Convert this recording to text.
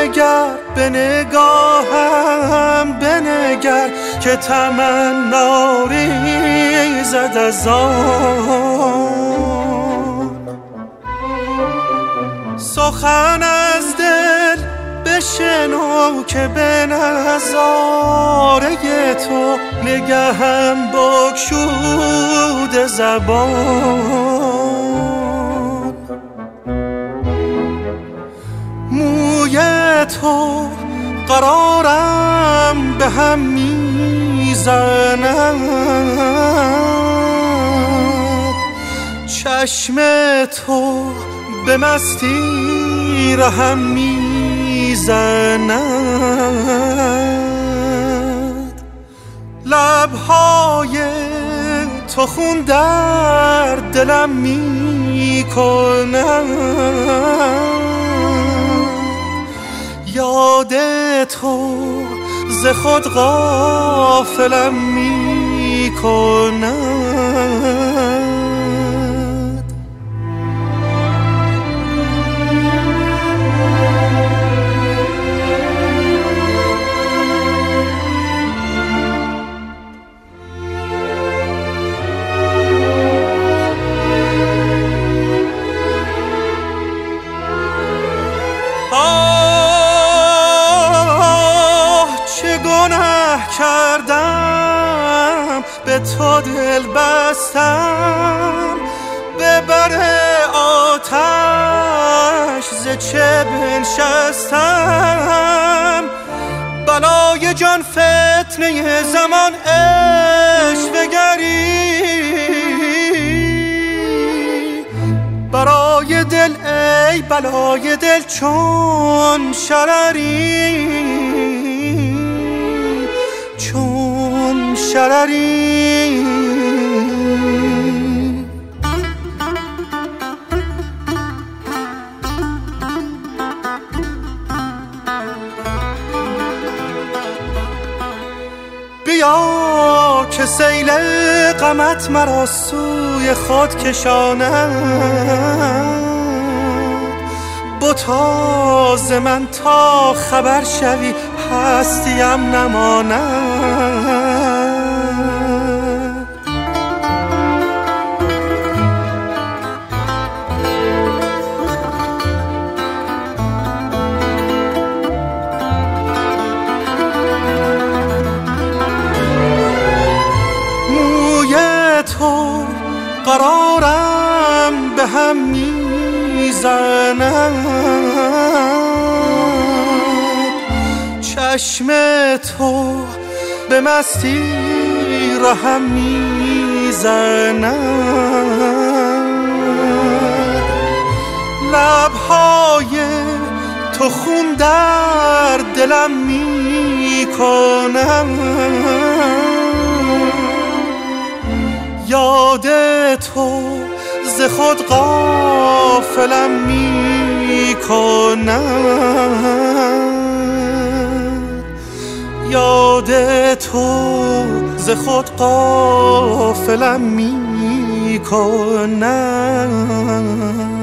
بنگر به نگاهم بنگر که تمنا ریزد از آن. سخن از دل بشنو که به نظاره تو نگهم بگشود زبان. موی تو قرارم به هم میزند، چشم تو به مستی رهم میزند. لبهای تو خون در دلم میکند، یاد تو ز خود غافلم میکند. کردم به تو دل بستم، به بر آتش ز چه بنشستم. بلای جان فتنه زمان عشوه‌گری، برای دل ای بلای دل چون شرری، چون شرری. بیا که سیل غمت مرا سوی خود کشاند، بتا ز من تا خبر شوی هستیم نماند. موی تو قرارم به هم میزند، چشم تو به مستی رهم میزند. لبهای تو خون در دلم میکند، یاد تو ز خود غافلم میکند، یاد تو ز خود غافلم میکند.